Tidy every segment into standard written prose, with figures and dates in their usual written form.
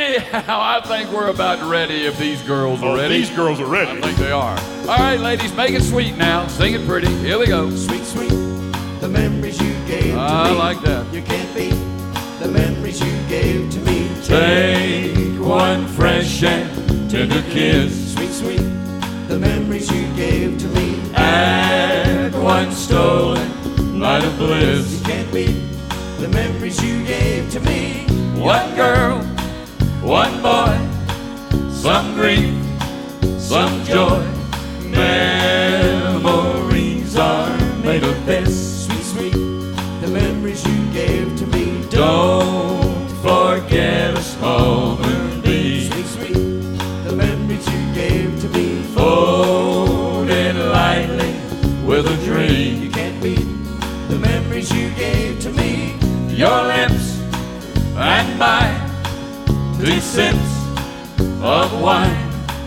Anyhow, I think we're about ready if these girls are ready. These girls are ready. I think they are. All right, ladies, make it sweet now. Sing it pretty. Here we go. Sweet, sweet, the memories you gave to me. I like that. You can't beat the memories you gave to me. Take one fresh and tender kiss. Sweet, sweet, the memories you gave to me. Add one stolen night of bliss. You can't beat the memories you gave to me. One girl, one boy, some grief, some joy. Memories are made of this. Sweet, sweet, the memories you gave to me. Don't forget a small moonbeam. Sweet, sweet, the memories you gave to me. Folded lightly with a dream. You can't beat the memories you gave to me. Your lips and mine, 2 sips of wine.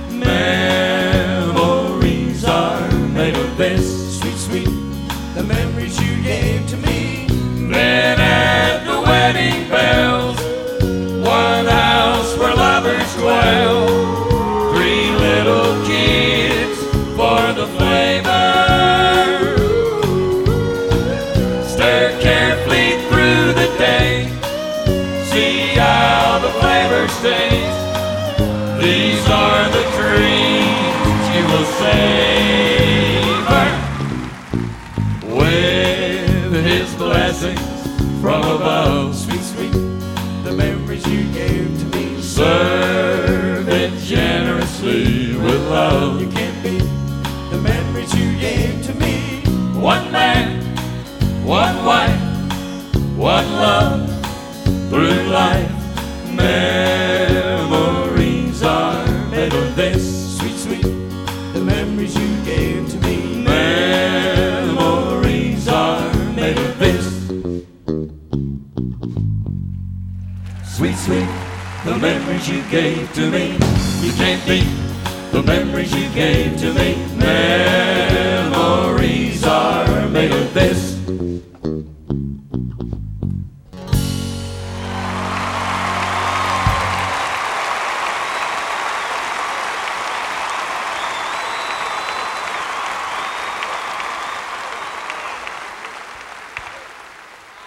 Memories are made of this. Sweet, sweet, the memories you gave to me. Then at the wedding bells, one house where lovers dwell. 3 little kids for the flavor. Stir carefully through the day. See how the flavor stays. These are the dreams you will savor. With his blessings from above. Sweet, sweet, the memories you gave to me. Serve it generously with love. You can't beat the memories you gave to me. One man, one wife, one love through life. Memories are made of this. Sweet, sweet, the memories you gave to me. Memories are made of this. Sweet, sweet, the memories you gave to me. You can't beat the memories you gave to me.